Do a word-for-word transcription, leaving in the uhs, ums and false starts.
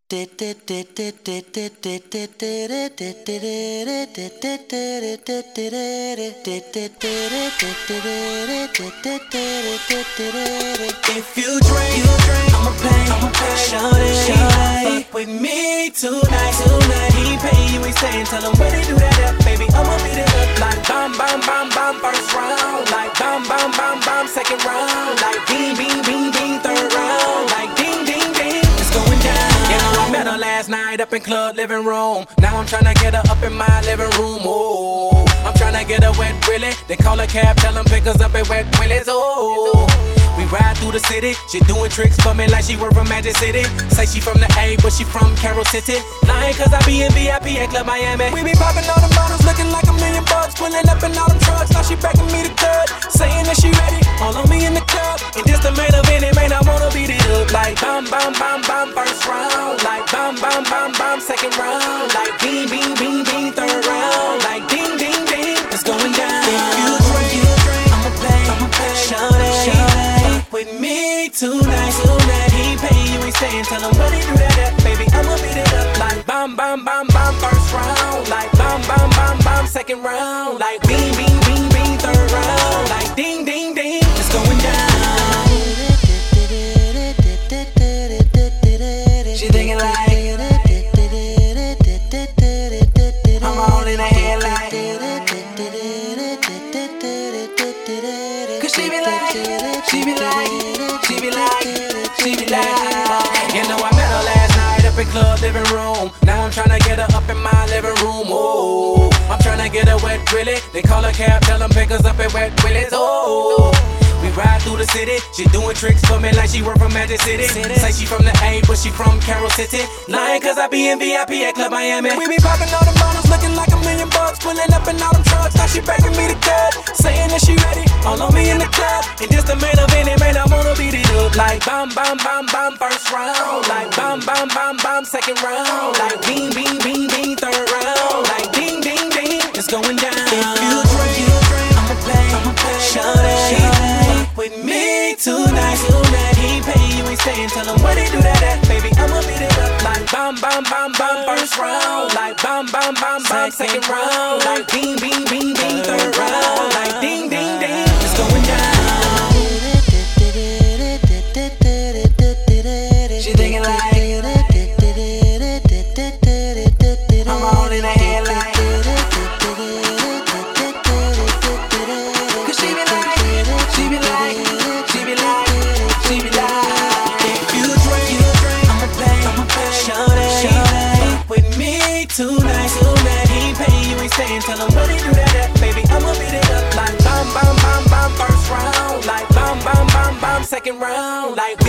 you drink, I'ma pay, I'ma pay. Shawty, fuck with me tonight, tonight. He pay, you ain't staying, tell him where they do that at, baby. I'ma beat it up like bam, bam, bam, bam, first round. Like bam, bam, bam, bam, second round. Like ding, ding, ding, ding, third round. Like ding, ding, ding, it's going down. You know I met her last night up in club living room. Now I'm tryna get her up in my living room. Oh, I'm tryna get her wet Willie. They call her cab, tell them pick us up at Wet Willie's. Oh, we ride through the city. She doing tricks for me like she work from Magic City. Say she from the A, but she from Carol City. Lying cause I be in V I P at Club Miami. We be popping all the bottles, looking like a million bucks. Pulling up in all them trucks, now she begging me to cut. Saying that she ready, all on me in the club. And this the main event, it man, I wanna beat it up. Like bam, bam, bam, bam, first round. Like bam, bam, bam, bam, second round. Like ding, ding, ding, ding, third round. Like ding, ding, ding, it's going down. If you drink, you drink, I'ma pay, I'ma pay. Shawty, Shawty, with me tonight, tonight. He pay, you ain't staying, tell him where they do that at, baby. I'ma beat it up like bam, bam, bam, bam, first round. Like bam, bam, bam, bam, second round. Like ding, ding, ding, ding, third round. Like ding, ding, ding, it's going down. She thinking like I'm all in her headlight. Cause she be like, she be like, she be like, she be like. You know I met her last night up in club living room. Now I'm tryna get her up in my living room. Oh, I'm tryna get her wet Willie. They call her cab, tell them pick us up at Wet Willie's. Oh, we ride through the city. She doing tricks for me like she work from Magic City. Say she from the A, but she from Carol City. Lying cause I be in V I P at Club Miami. We be popping all the bottles, looking like a million bucks. Pulling up in all them trucks, now she begging me to cut. Saying that she ready, all on me in the club. And this the main event, it man, I wanna beat it up. Like bam, bam, bam, bam, first round. Like bam, bam, bam, bam, second round. Like ding, ding, ding, ding, third round. Like ding, ding, ding, it's going down. If you drink, you drink, I'ma pay, I'ma pay. Shawty, with me tonight, tonight. He pay, you ain't staying, tell him where they do that at, baby. I'ma beat it up like bam, bam, bam, bam, first round. Like bam, bam, bam, bam, second round. Like ding, ding, ding, ding, third round. Like ding, ding, ding, it's going down. She thinking like I'm all in her headlight. Cause she be like, she be like, she be like, she be like. If you drink, you drink, I'ma pay, I'ma pay. Shawty, Shawty, with me tonight, tonight. He pay, you ain't staying, tell him where they do that at, baby. I'ma beat it up like bam, bam, bam, bam, first round. Like bam, bam, bam, bam, second round. Like